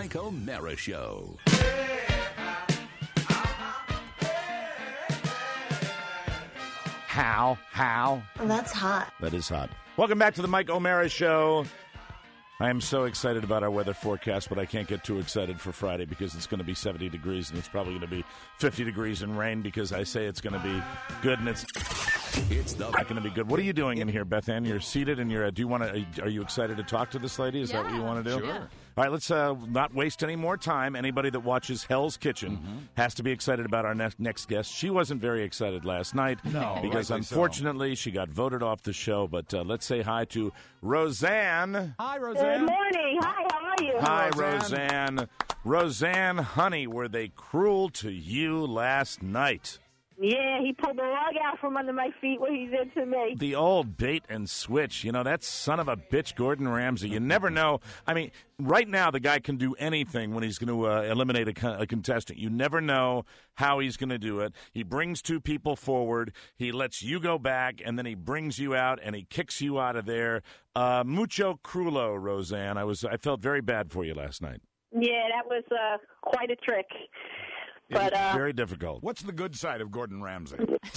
Mike O'Mara Show. How? Oh, that's hot. That is hot. Welcome back to the Mike O'Mara Show. I am so excited about our weather forecast, but I can't get too excited for Friday because it's going to be 70 degrees and it's probably going to be 50 degrees and rain because I say it's going to be good and it's not going to be good. What are you doing in here, Beth Ann? You're seated and are you excited to talk to this lady? Is that what you want to do? Sure. All right, let's not waste any more time. Anybody that watches Hell's Kitchen has to be excited about our next guest. She wasn't very excited last night because unfortunately she got voted off the show. But let's say hi to Roseanne. Hi, Roseanne. Good morning. Hi, how are you? Hi, Roseanne. Roseanne, honey, were they cruel to you last night? Yeah, he pulled the rug out from under my feet, what he did to me. The old bait and switch. You know, that son of a bitch, Gordon Ramsay. You never know. I mean, right now the guy can do anything when he's going to eliminate a contestant. You never know how he's going to do it. He brings two people forward. He lets you go back, and then he brings you out, and he kicks you out of there. Mucho cruelo, Roseanne. I felt very bad for you last night. Yeah, that was quite a trick. But, very difficult. What's the good side of Gordon Ramsay?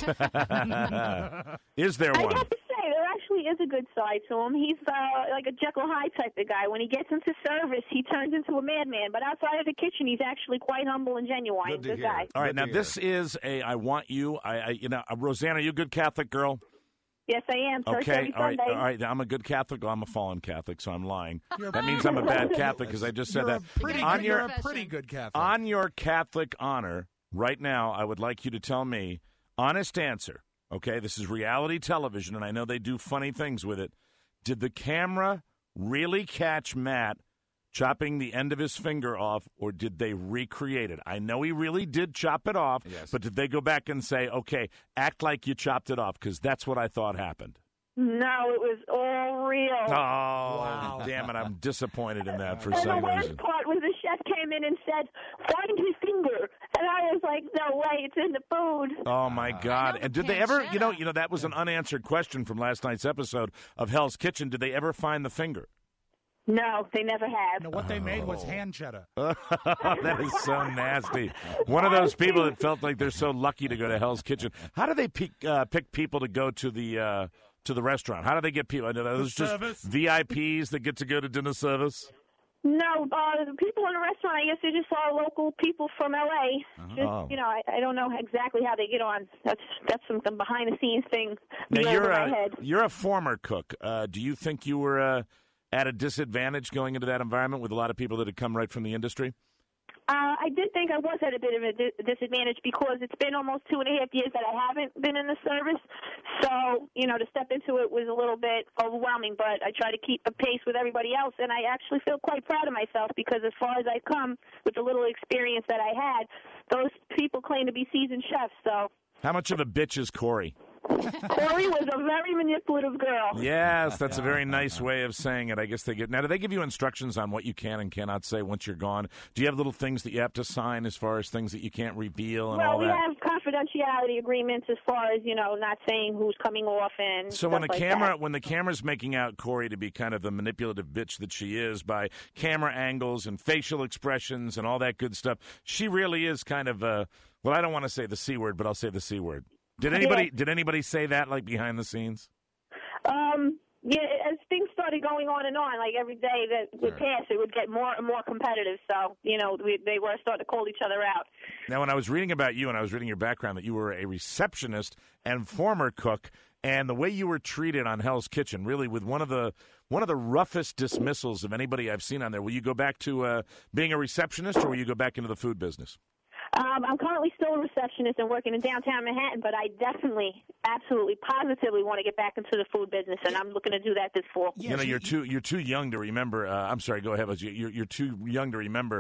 Is there one? I have to say, there actually is a good side to him. He's like a Jekyll Hyde type of guy. When he gets into service, he turns into a madman. But outside of the kitchen, he's actually quite humble and genuine. Good guy. All right, now this is I want you. Roseanne, are you a good Catholic girl? Yes, I am. Church Okay, every all right, Sunday. all right. I'm a good Catholic. Well, I'm a fallen Catholic, so I'm lying. That means I'm a bad Catholic because I just said that. You're a pretty good Catholic. On your Catholic honor, right now, I would like you to tell me, honest answer, okay? This is reality television, and I know they do funny things with it. Did the camera really catch Matt chopping the end of his finger off, or did they recreate it? I know he really did chop it off, yes. But did they go back and say, okay, act like you chopped it off? Because that's what I thought happened. No, it was all real. Oh, wow. Damn it. I'm disappointed in that for And some the worst reason. part was the chef came in and said, find his finger. And I was like, no way, it's in the food. Oh, my God. And did they ever, you know, that was an unanswered question from last night's episode of Hell's Kitchen. Did they ever find the finger? No, they never have. No, what they made was hand cheddar. That is so nasty. One of those people that felt like they're so lucky to go to Hell's Kitchen. How do they pick people to go to the restaurant? How do they get people? Are those just VIPs that get to go to dinner service? No, the people in the restaurant, I guess they're just all local people from L.A. Just, you know, I don't know exactly how they get on. That's some behind-the-scenes thing. Now, my head. you're a former cook. Do you think you were at a disadvantage going into that environment with a lot of people that had come right from the industry? I did think I was at a bit of a disadvantage because it's been almost 2.5 years that I haven't been in the service. So, you know, to step into it was a little bit overwhelming, but I try to keep a pace with everybody else, and I actually feel quite proud of myself because as far as I've come with the little experience that I had, those people claim to be seasoned chefs. So, how much of a bitch is Corey? Corey was a very manipulative girl. Yes, that's a very nice way of saying it. I guess they now, do they give you instructions on what you can and cannot say once you're gone? Do you have little things that you have to sign as far as things that you can't reveal and all that? Well, we have confidentiality agreements as far as, you know, not saying who's coming off and so stuff when the camera's making out Corey to be kind of the manipulative bitch that she is by camera angles and facial expressions and all that good stuff, she really is kind of well, I don't want to say the C word, but I'll say the C word. Did anybody say that, like, behind the scenes? Yeah, as things started going on and on, like every day that would pass, it would get more and more competitive. So, you know, they were starting to call each other out. Now, when I was reading about you and I was reading your background, that you were a receptionist and former cook, and the way you were treated on Hell's Kitchen, really with one of the roughest dismissals of anybody I've seen on there. Will you go back to being a receptionist, or will you go back into the food business? I'm currently still a receptionist and working in downtown Manhattan, but I definitely, absolutely, positively want to get back into the food business, and I'm looking to do that this fall. You know, you're too young to remember. I'm sorry, go ahead. You're too young to remember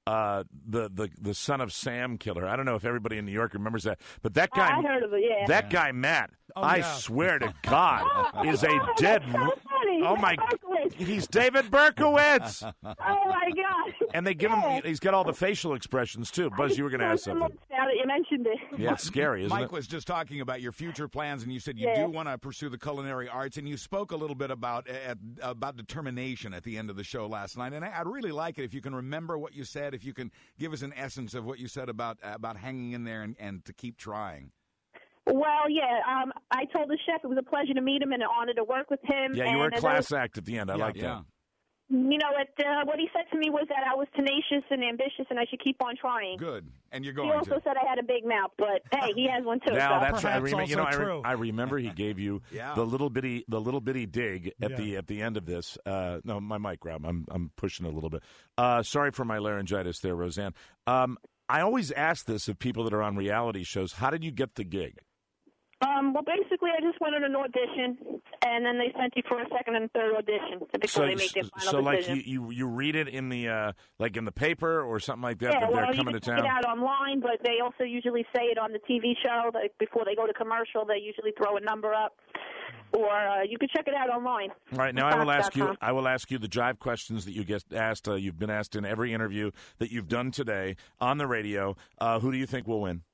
the Son of Sam killer. I don't know if everybody in New York remembers that, but that guy, I heard of it. Yeah. that guy Matt, I yeah. swear to God, is a dead. Funny. Oh my! Berkowitz. He's David Berkowitz, Oh my God. and they give him. He's got all the facial expressions too. Buzz, you were going to ask something. Now that you mentioned it. Yeah, it's scary, isn't Mike it? was just talking about your future plans, and you said you do want to pursue the culinary arts, and you spoke a little bit about determination at the end of the show last night. And I'd really like it if you can remember what you said, if you can give us an essence of what you said about hanging in there and to keep trying. Well, yeah. I told the chef it was a pleasure to meet him and an honor to work with him. Yeah, you were a class act at the end. I like that. Yeah. You know what he said to me was that I was tenacious and ambitious, and I should keep on trying. Good, and you're He going also to. said I had a big mouth, but hey, he has one too. Now so. that's right. True. I remember he gave you Yeah. the little bitty dig at the end of this. No, my mic, Rob. I'm pushing it a little bit. Sorry for my laryngitis there, Roseanne. I always ask this of people that are on reality shows. How did you get the gig? Well, basically, I just went on an audition, and then they sent you for a second and third audition before they make their final decision. Like you read it in the like in the paper or something like that Yeah, that well, they're coming you to can town. check it out online, but they also usually say it on the TV show. Like before they go to commercial, they usually throw a number up, or you can check it out online. All right, now I will ask you the jive questions that you get asked. You've been asked in every interview that you've done today on the radio. Who do you think will win?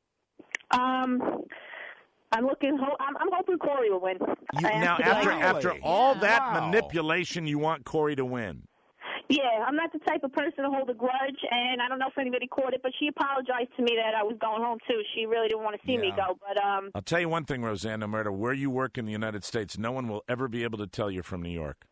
I'm hoping Corey will win. After all that manipulation, you want Corey to win. Yeah, I'm not the type of person to hold a grudge, and I don't know if anybody caught it, but she apologized to me that I was going home too. She really didn't want to see me go, but I'll tell you one thing, Roseanne. No matter where you work in the United States, no one will ever be able to tell you're from New York.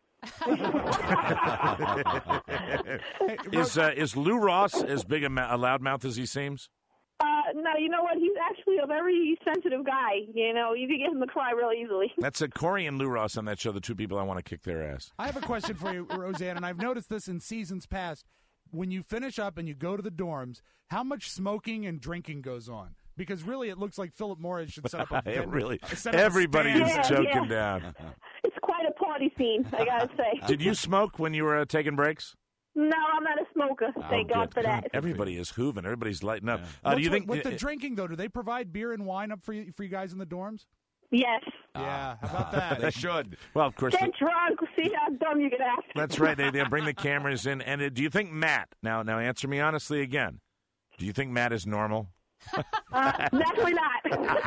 Is Lou Ross as big a loudmouth as he seems? No, you know what? He's actually a very sensitive guy. You know, you can get him to cry real easily. That's Corey and Lou Ross on that show, the two people I want to kick their ass. I have a question for you, Roseanne, and I've noticed this in seasons past. When you finish up and you go to the dorms, how much smoking and drinking goes on? Because really, it looks like Philip Morris should set up a Everybody is choking down. It's quite a party scene, I gotta say. Did you smoke when you were taking breaks? No, I'm not a smoker. Thank God for that. Everybody is hooving. Everybody's lighting up. Do you think with the drinking though? Do they provide beer and wine up for you guys in the dorms? Yes. Yeah. How about that? They should. Well, of course. Get drunk. See how dumb you can act. That's right. They bring the cameras in. And do you think Matt? Now answer me honestly again. Do you think Matt is normal? Definitely not.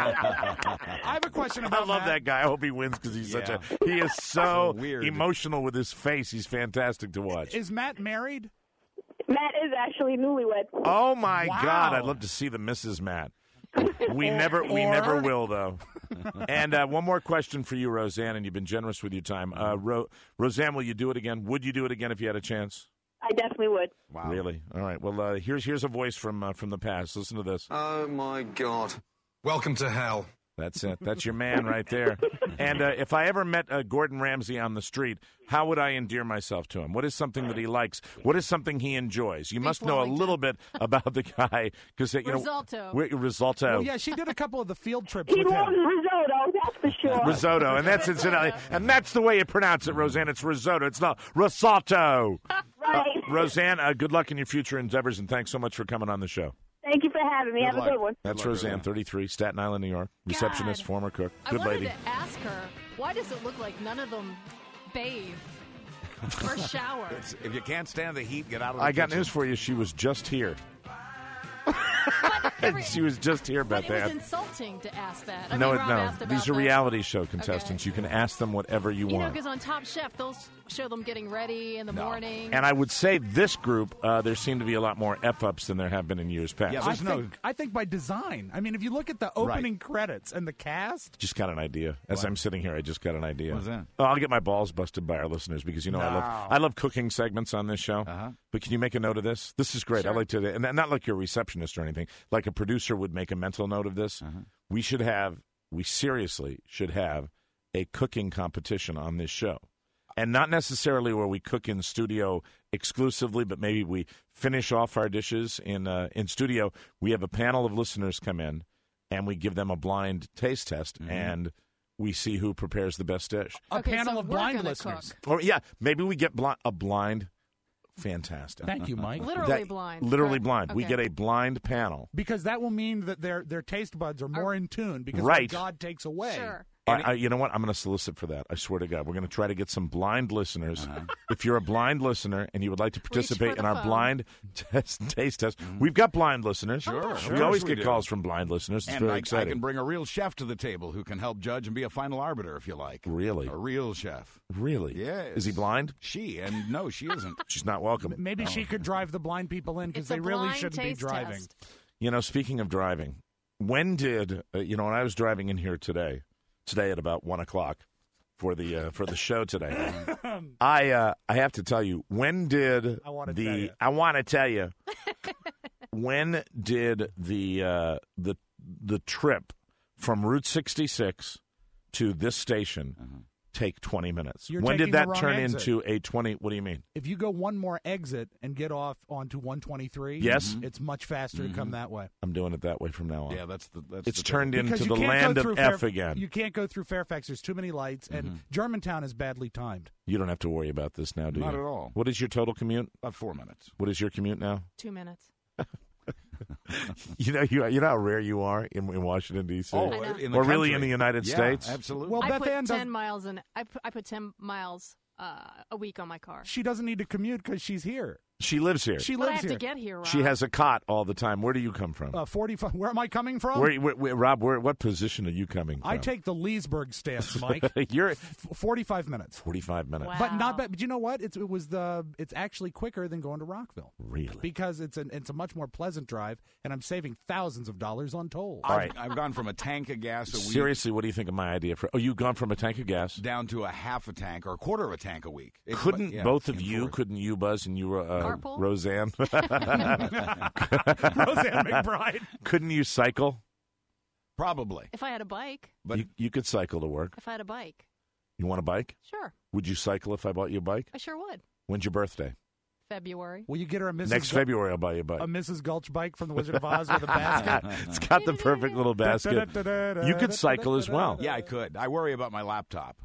I have a question about I love Matt. that guy. I hope he wins because he is so weird. emotional with his face. He's fantastic to watch. Is Matt married? Matt is actually newlywed. Oh my Wow. God! I'd love to see the Mrs. Matt. We never will though. And one more question for you, Roseanne. And you've been generous with your time. Roseanne, will you do it again? Would you do it again if you had a chance? I definitely would. Wow. Really? All right. Well, here's a voice from the past. Listen to this. Oh, my God. Welcome to hell. That's it. That's your man right there. And if I ever met Gordon Ramsay on the street, how would I endear myself to him? What is something that he likes? What is something he enjoys? You must know a little bit about the guy because Risotto. Risotto. Oh yeah, she did a couple of the field trips He with loves him. risotto, that's for sure. Risotto, and that's incidentally, and that's the way you pronounce it, Roseanne. It's risotto. It's not risotto. Right. Roseanne, good luck in your future endeavors, and thanks so much for coming on the show. Thank you for having me. Have a good one. That's Roseanne, 33, Staten Island, New York, receptionist, God. former cook, good I wanted lady. to ask her, why does it look like none of them bathe or shower? If you can't stand the heat, get out of the I got kitchen. news for you. She was just here. She was just here about But it was that. insulting to ask that. I No, mean, Rob asked about these are the- reality show contestants. You can ask them whatever you You know, want. because on Top Chef, they'll show them getting ready in the morning. And I would say this group, there seem to be a lot more F-ups than there have been in years past. Yeah, I think by design. I mean, if you look at the opening credits and the cast. Just got an idea. As I'm sitting here, I just got an idea. What's that? Oh, I'll get my balls busted by our listeners because, you know, I love cooking segments on this show. Uh-huh. But can you make a note of this? This is great. Sure. I like to, and not like you're a receptionist or anything, like a producer would make a mental note of this. We seriously should have a cooking competition on this show. And not necessarily where we cook in studio exclusively, but maybe we finish off our dishes in studio. We have a panel of listeners come in, and we give them a blind taste test, and we see who prepares the best dish. A Okay, panel so of we're blind gonna listeners. cook. Or maybe we get a blind fantastic. Thank you, Mike. Literally blind. Literally Correct. blind. We Okay. get a blind panel. Because that will mean that their taste buds are more in tune because Right. what God takes away. Sure. You know what? I'm going to solicit for that. I swear to God. We're going to try to get some blind listeners. If you're a blind listener and you would like to participate in our blind taste test, we've got blind listeners. Sure. We always we get do. calls from blind listeners. It's And very I exciting. can bring a real chef to the table who can help judge and be a final arbiter if you like. Really? A real chef. Really? Yes. Is he blind? And no, she isn't. She's not welcome. Maybe she could drive the blind people in because It's they a really blind shouldn't be taste driving. test. You know, speaking of driving, when did when I was driving in here today at about 1 o'clock for the show today, I have to tell you, when did I want to tell you. when did the trip from Route 66 to this station take 20 minutes? You're When taking did the that wrong turn exit. into a 20? What do you mean? If you go one more exit and get off onto 123, Yes. it's much faster to come that way. I'm doing it that way from now on. Yeah, that's It's the turned Because into you the can't go land through of F again. You can't go through Fairfax. There's too many lights, and Germantown is badly timed. You don't have to worry about this now, do you? Not at all. What is your total commute? About 4 minutes. What is your commute now? 2 minutes. You know how rare you are in Washington D.C. Oh, I know. in the or really country. in the United Yeah, States. absolutely. Well, I Beth put Ann 10 miles in. I put 10 miles a week on my car. She doesn't need to commute because she's here. She lives here. She But I lives have here. to get here, Rob. She has a cot all the time. Where do you come from? 45. Where am I coming from? Rob, what position are you coming from? I take the Leesburg stance, Mike. You're 45 minutes. 45 minutes. Wow. But not bad. But you know what? It's actually quicker than going to Rockville. Really? Because it's a much more pleasant drive, and I'm saving thousands of dollars on tolls. All right. I've gone from a tank of gas a week Seriously, what do you think of my idea? You've gone from a tank of gas? down to a half a tank or a quarter of a tank a week. Couldn't Yeah, both of and you, forth. couldn't you, Buzz, and you, Carpool? Roseanne, Roseanne McBride. couldn't you cycle? Probably. If I had a bike. But You could cycle to work. If I had a bike. You want a bike? Sure. Would you cycle if I bought you a bike? I sure would. When's your birthday? February. Will you get her a Mrs. Next February, I'll buy you a bike. a Mrs. Gulch bike from the Wizard of Oz with a basket? It's got the perfect little basket. You could cycle as well. yeah, I could. I worry about my laptop.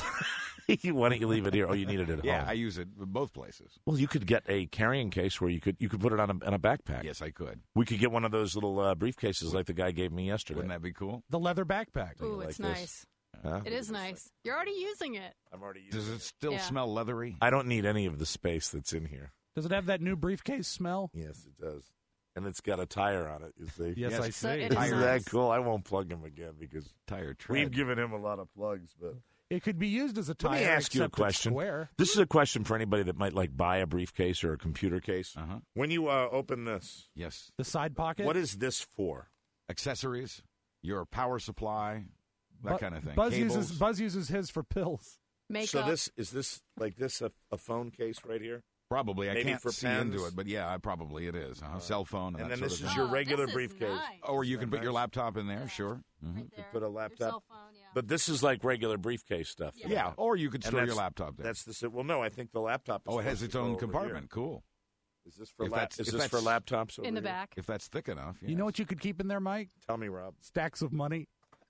Why don't you leave it here? Oh, you need it at Yeah, home. I use it both places. Well, you could get a carrying case where you could put it on a backpack. Yes, I could. We could get one of those little briefcases like the guy gave me yesterday. Wouldn't that be cool? The leather backpack. Ooh, like it's this? nice. Huh? It is nice. You're already using it. I'm already using Does it still Yeah. smell leathery? I don't need any of the space that's in here. Does it have that new briefcase smell? Yes, it does. And it's got a tire on it, you see. Yes, Yes. I So see. it is Isn't nice. that cool? I won't plug him again because Tire tread. we've given him a lot of plugs. But It could be used as a tire. let me ask you a except it's question. Square. This is a question for anybody that might buy a briefcase or a computer case. Uh-huh. When you open this, Yes. The side pocket. what is this for? Accessories, your power supply, that kind of thing. Buzz Cables. uses his for pills. Makeup. So is this like this a phone case right here? Probably. I Maybe can't for see pens. into it, but yeah, probably it is. Cell phone and, And that then sort this of is thing. your regular this is briefcase. nice. Or you can put your nice? laptop in there, sure. Mhm. Right there. put a Your laptop? cell phone, yeah. But this is like regular briefcase stuff. though. Yeah, or you could And store your that's- laptop there. That's the well. No, I think the laptop. Is Oh, it has supposed its to go own over compartment. here. Cool. Is this for If that's- Is if this for that's- laptops over In the here? back. If that's thick enough. You know what you could keep in there, Mike? Tell me, Rob. Stacks of money.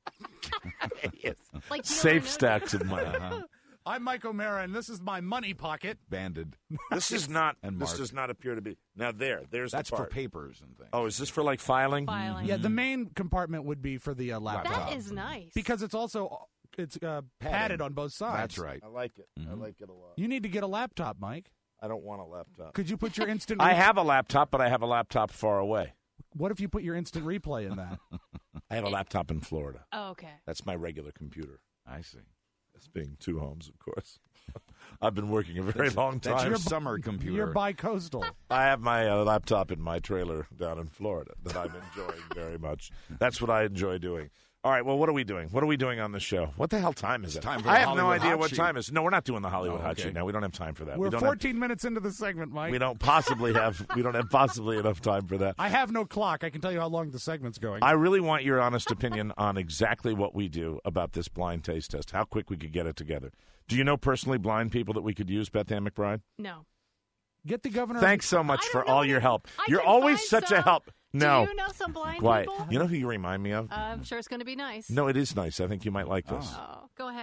Yes. Like Safe deodorant. stacks of money. Uh-huh. I'm Mike O'Mara, and this is my money pocket. Banded. This is not. And This marked. does not appear to be. Now there's That's the for part. papers and things. Oh, is this for like filing? Filing. Yeah, the main compartment would be for the laptop. That is nice. Because it's also padded on both sides. That's right. I like it. I Mhm. like it a lot. You need to get a laptop, Mike. I don't want a laptop. Could you put your instant? I have a laptop, but I have a laptop far away. What if you put your instant replay in that? I have a laptop in Florida. Oh, okay. That's my regular computer. I see. That's being two homes, of course. I've been working a very long That's time. your summer computer. You're bi-coastal. I have my laptop in my trailer down in Florida that I'm enjoying very much. That's what I enjoy doing. All right, well, what are we doing? What are we doing on the show? What the hell time is it? time for I the have no Hollywood idea Hot what Sheet. time it is. No, we're not doing the Hollywood Oh, Hot okay. Sheet now. We don't have time for that. We're we don't 14 minutes into the segment, Mike. we don't possibly have possibly enough time for that. I have no clock. I can tell you how long the segment's going. I really want your honest opinion on exactly what we do about this blind taste test, how quick we could get it together. Do you know personally blind people that we could use, Beth Ann McBride? No. Get the governor. Thanks so much I for don't know all any- your help. I You're can always find such a some. help. No. Do you know some blind Quiet. people? You know who you remind me of? I'm sure it's going to be nice. No, it is nice. I think you might like this. Oh, go ahead.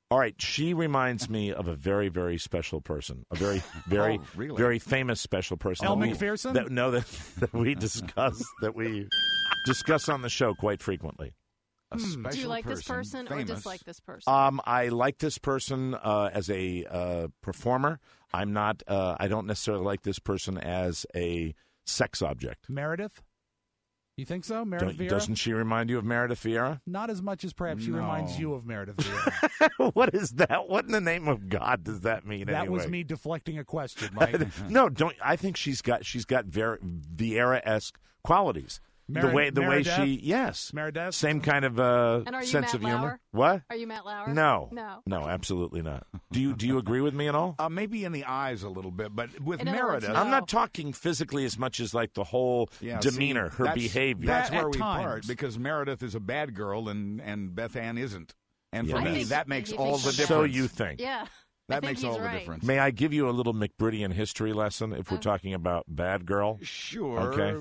All right, she reminds me of a very, very special person, a very, very, very famous special person. Elle Macpherson? That we discuss on the show quite frequently. Do you like this person famous. or dislike this person? I like this person as a performer. I'm not. I don't necessarily like this person as a sex object. Meredith? You think so, Meredith Vieira? Doesn't she remind you of Meredith Vieira? Not as much as perhaps she reminds you of Meredith Vieira. What is that? What in the name of God does that mean? That anyway? was me deflecting a question, Mike. No, don't. I think she's got Vieira-esque qualities. The way she, yes, Meredith, same kind of and are you sense Matt of humor. Lauer? What? Are you Matt Lauer? No, no, absolutely not. Do you agree with me at all? Maybe in the eyes a little bit, but with In other Meredith, words, no. I'm not talking physically as much as like the whole demeanor, her behavior. That's where At we times. part, because Meredith is a bad girl and Beth Ann isn't. And for Yeah. me, think that makes he all thinks the so. difference. So you think? Yeah. That I think makes he's all the right. difference. May I give you a little McBridian history lesson if we're talking about bad girl? Sure. Okay.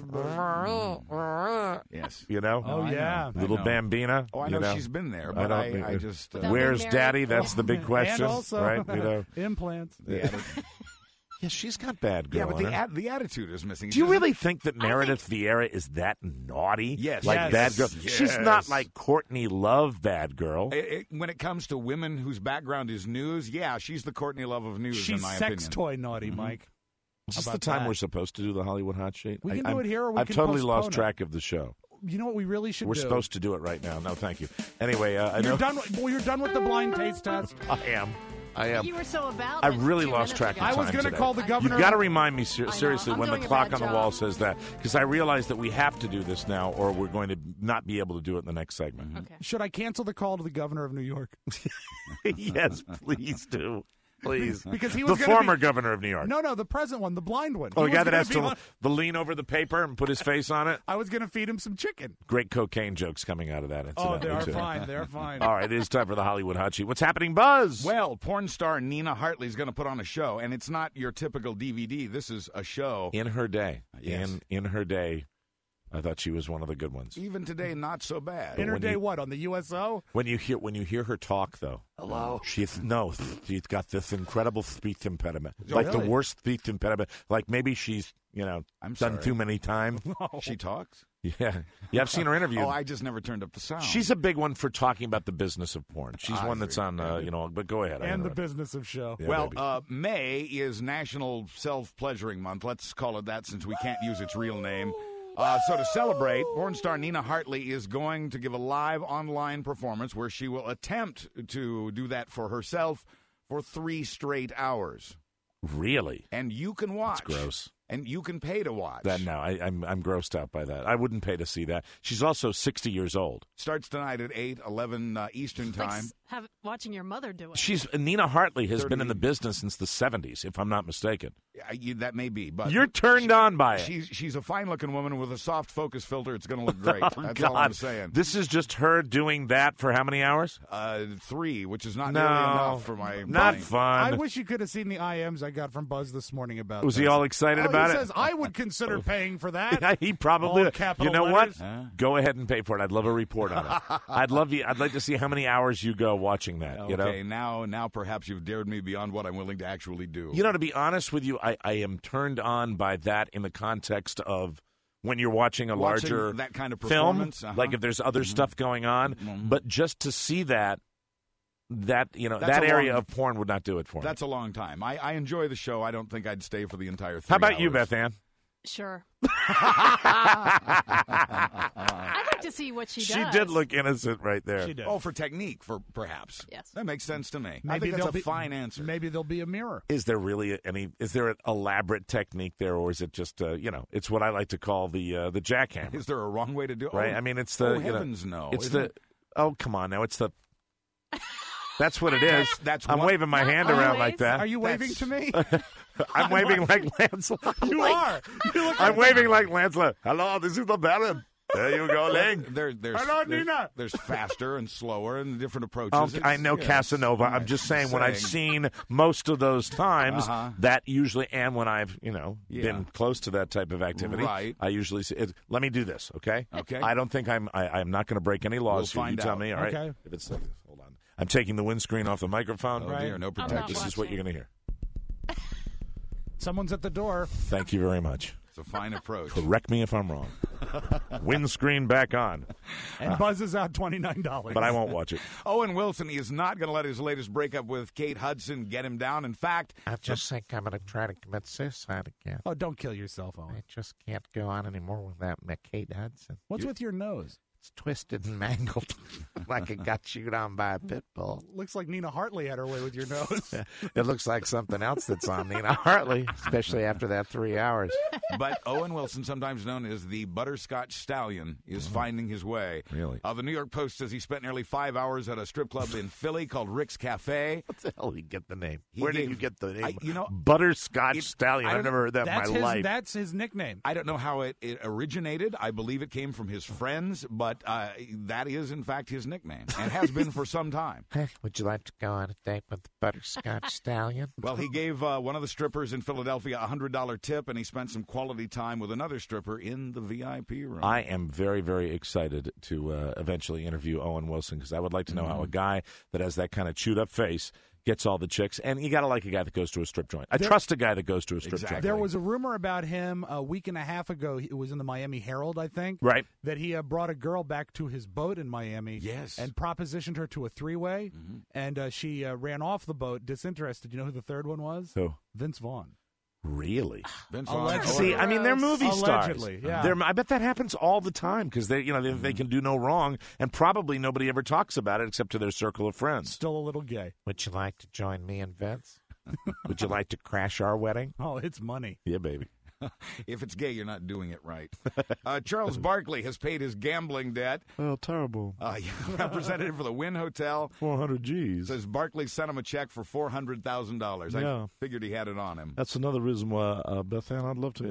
Yes. You know? Oh, yeah. Little Bambina. Oh, I you know she's been there, but I just... Without Where's being Daddy? married. That's the big question, And also, right? You know? implants. Yeah, she's got bad girl. Yeah, but in her. the attitude is missing. Do you really think that Meredith Vieira is that naughty? Yes. Like Yes. bad girl? Yes. She's not like Courtney Love bad girl. When it comes to women whose background is news, yeah, she's the Courtney Love of news, in She's my sex opinion. toy naughty, Mike. Is this How the about time that? we're supposed to do the Hollywood Hot Sheet? We can do it here, or we I've can totally lost postpone it. track of the show. You know what we really should We're do? supposed to do it right now. No, thank you. Anyway, I know You're done. You're done with the blind taste test. I am. You were so about I it really 2 lost minutes track ago. of I time was going to today. call the governor. You've got to remind me know. seriously I'm when the doing a clock bad on the wall job. says that, because I realize that we have to do this now, or we're going to not be able to do it in the next segment. Okay. Should I cancel the call to the governor of New York? Yes, please do. Please. Because he was the gonna former be- governor of New York. No, the present one, the blind one. Oh, He the guy was that gonna has be to on- the lean over the paper and put his face on it. I was going to feed him some chicken. Great cocaine jokes coming out of that. Oh, they incidentally, are too. fine. They're fine. All right, it is time for the Hollywood Hot Sheet. What's happening, Buzz? Well, porn star Nina Hartley is going to put on a show, and it's not your typical DVD. This is a show. In her day, Yes. in her day, I thought she was one of the good ones. Even today, not so bad. In her when day, you- what, on the USO? When you hear her talk, though, she's got this incredible speech impediment, like the really? worst speech impediment. Like maybe she's I'm done sorry. too many times. She talks? Yeah, I've seen her interview. Oh, I just never turned up the sound. She's a big one for talking about the business of porn. She's I one that's see. on, but go ahead. I And the interrupt. business of show. Yeah, Well, baby. May is National Self-Pleasuring Month. Let's call it that since we can't use its real name. So to celebrate, porn star Nina Hartley is going to give a live online performance where she will attempt to do that for herself for 3 straight hours. Really? And you can watch. That's gross. And you can pay to watch. That no, I'm grossed out by that. I wouldn't pay to see that. She's also 60 years old. Starts tonight at 11 Eastern It's like Time. watching your mother do it. She's Nina Hartley has 30. been in the business since the 70s, if I'm not mistaken. That may be, but You're turned on by it. she's a fine-looking woman with a soft focus filter. It's going to look great. Oh, That's God. all I'm saying. This is just her doing that for how many hours? 3, which is not No, nearly enough for my not money. fun. I wish you could have seen the IMs I got from Buzz this morning about Was this. he all excited Oh, about he it? says, I would consider paying for that. Yeah, he probably. All capital You know what? letters. Go ahead and pay for it. I'd love a report on it. I'd like to see how many hours you go watching that. Okay, You know. now perhaps you've dared me beyond what I'm willing to actually do. You know, to be honest with you, I am turned on by that in the context of when you're watching a Watching larger that kind of film, performance, like if there's other stuff going on. But just to see that That's that a area long- of porn would not do it for me. That's a long time. I enjoy the show. I don't think I'd stay for the entire 3 How about you, hours. Beth Ann? Sure. I'd like to see what she does. She did look innocent right there. She did. Oh, for technique, for perhaps. Yes. That makes sense to me. I Maybe think that's there'll a be, fine answer. Maybe there'll be a mirror. Is there really is there an elaborate technique there, or is it just it's what I like to call the jackhammer, Is there a wrong way to do it? right? Oh, I mean, it's the heavens no. it's Isn't the it? oh come on now, it's the that's what it is. That's I'm one- waving my Not hand around always. like that. Are you waving to me? I'm waving like Lancelot. You are. You look I'm waving like Lancelot. Hello, this is the Baron. There you go, Ling. There's Hello, Nina. There's faster and slower and different approaches. Oh, It's- I know yeah, Casanova. I'm right. just saying when I've seen most of those times, Uh-huh. that usually, and when I've been close to that type of activity, Right. I usually say, let me do this, okay? Okay. I don't think I'm not going to break any laws. We'll here. You find tell out. me, all right? Okay. If it's like this, hold on. I'm taking the windscreen off the microphone. Oh, dear, no protection. This is what you're going to hear. Someone's at the door. Thank you very much. It's a fine approach. Correct me if I'm wrong. Windscreen back on. And buzzes out $29. But I won't watch it. Owen Wilson, he is not going to let his latest breakup with Kate Hudson get him down. In fact, I just think I'm going to try to commit suicide again. Oh, don't kill yourself, Owen. I just can't go on anymore without Kate Hudson. What's with your nose? It's twisted and mangled, like it got chewed on by a pit bull. Looks like Nina Hartley had her way with your nose. It looks like something else that's on Nina Hartley, especially after that 3 hours. But Owen Wilson, sometimes known as the Butterscotch Stallion, is finding his way. Really? The New York Post says he spent nearly 5 hours at a strip club in Philly called Rick's Cafe. What the hell did he get the name? Where did you get the name? Butterscotch Stallion. I've never heard that in my life. That's his nickname. I don't know how it originated. I believe it came from his friends, but that is, in fact, his nickname and has been for some time. Would you like to go on a date with the Butterscotch Stallion? Well, he gave one of the strippers in Philadelphia a $100 tip, and he spent some quality time with another stripper in the VIP room. I am very, very excited to eventually interview Owen Wilson because I would like to know how a guy that has that kind of chewed-up face gets all the chicks. And you got to like a guy that goes to a strip joint. I trust a guy that goes to a strip joint. There was a rumor about him a week and a half ago. It was in the Miami Herald, I think. Right. That he brought a girl back to his boat in Miami. Yes. And propositioned her to a three-way. Mm-hmm. And she ran off the boat, disinterested. You know who the third one was? Who? Vince Vaughn. Really? Vince Allegedly. See, I mean, they're movie stars. Allegedly, yeah. I bet that happens all the time because they can do no wrong, and probably nobody ever talks about it except to their circle of friends. Still a little gay. Would you like to join me and Vince? Would you like to crash our wedding? Oh, it's money. Yeah, baby. If it's gay, you're not doing it right. Charles Barkley has paid his gambling debt. Oh, terrible. Representative for the Wynn Hotel. 400 G's. Says Barkley sent him a check for $400,000. Yeah. I figured he had it on him. That's another reason why, Beth Ann, I'd love to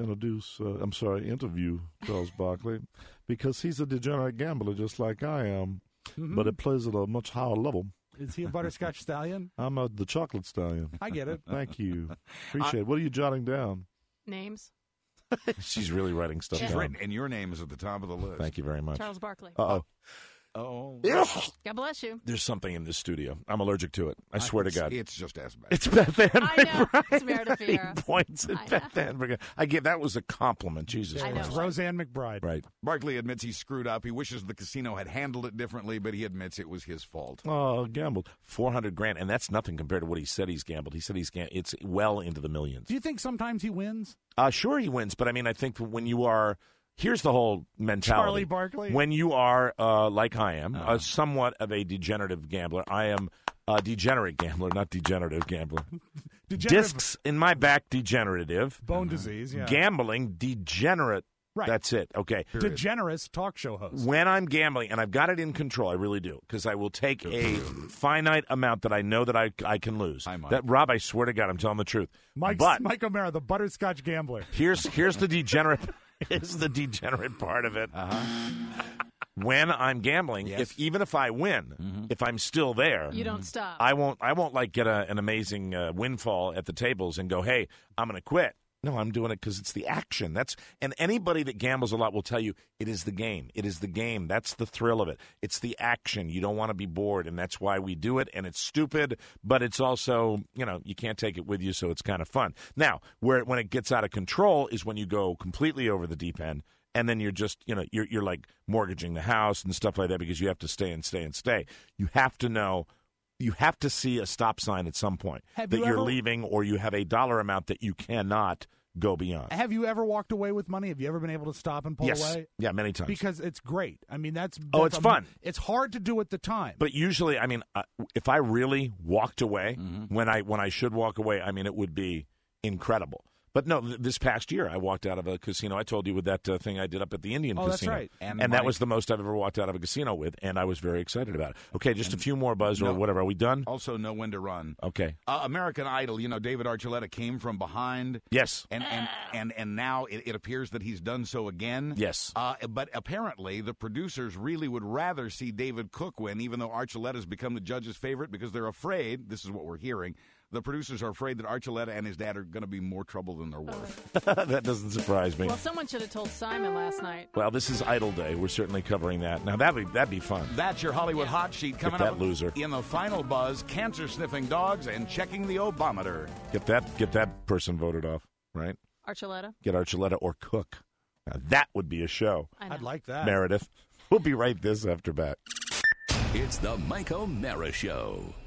interview Charles Barkley, because he's a degenerate gambler just like I am, but it plays at a much higher level. Is he a Butterscotch Stallion? I'm the Chocolate Stallion. I get it. Thank you. Appreciate it. What are you jotting down? Names. She's really writing stuff She's down. written, and your name is at the top of the list. Thank you very much. Charles Barkley. Uh-oh. Oh. God bless you. There's something in this studio. I'm allergic to it. I swear to God. It's just as bad. It's Beth Ann. I know. McBride. It's Meredith Vieira. He points at Beth Ann. McBride. That was a compliment. Jesus I know. Christ. It's Roseanne McBride. Right. Barkley admits he screwed up. He wishes the casino had handled it differently, but he admits it was his fault. Oh, gambled. $400,000, and that's nothing compared to what he said he's gambled. He said it's well into the millions. Do you think sometimes he wins? Sure he wins, but I mean, I think when you are... Here's the whole mentality. Charlie Barkley? When you are, like I am, somewhat of a degenerative gambler, I am a degenerate gambler, not degenerative gambler. Discs in my back, degenerative. Bone disease, yeah. Gambling, degenerate. Right. That's it. Okay. Degenerous talk show host. When I'm gambling, and I've got it in control, I really do, because I will take a finite amount that I know that I can lose. Hi, Mike. That, Rob, I swear to God, I'm telling the truth. Mike O'Mara, the Butterscotch Gambler. Here's the degenerate. Here's the degenerate part of it. When I'm gambling, even if I win, if I'm still there, You don't stop. I won't like get an amazing windfall at the tables and go, hey, I'm going to quit. No, I'm doing it because it's the action. And anybody that gambles a lot will tell you it is the game. It is the game. That's the thrill of it. It's the action. You don't want to be bored, and that's why we do it. And it's stupid, but it's also, you can't take it with you, so it's kind of fun. Now, when it gets out of control is when you go completely over the deep end, and then you're just, you're like mortgaging the house and stuff like that because you have to stay and stay and stay. You have to know. You have to see a stop sign at some point that you're leaving, or you have a dollar amount that you cannot go beyond. Have you ever walked away with money? Have you ever been able to stop and pull away? Yeah, many times. Because it's great. I mean, that's it's fun. It's hard to do at the time. But usually, I mean, if I really walked away when I should walk away, I mean, it would be incredible. But no, this past year, I walked out of a casino. I told you with that thing I did up at the Indian Casino. That's right. And that was the most I've ever walked out of a casino with, and I was very excited about it. Okay, just a few more, Buzz, or whatever. Are we done? Also know when to run. Okay. American Idol, David Archuleta came from behind. Yes. And now it appears that he's done so again. Yes. But apparently the producers really would rather see David Cook win, even though Archuleta's become the judge's favorite, because they're afraid, this is what we're hearing, the producers are afraid that Archuleta and his dad are going to be more trouble than they're worth. That doesn't surprise me. Well, someone should have told Simon last night. Well, this is Idol Day. We're certainly covering that. Now, that'd be fun. That's your Hollywood hot sheet coming Get that up loser. in the final buzz, cancer-sniffing dogs and checking the odometer. Get that person voted off, right? Archuleta? Get Archuleta or Cook. Now, that would be a show. I'd like that. Meredith. We'll be right this after back. It's the Mike O'Mara Show.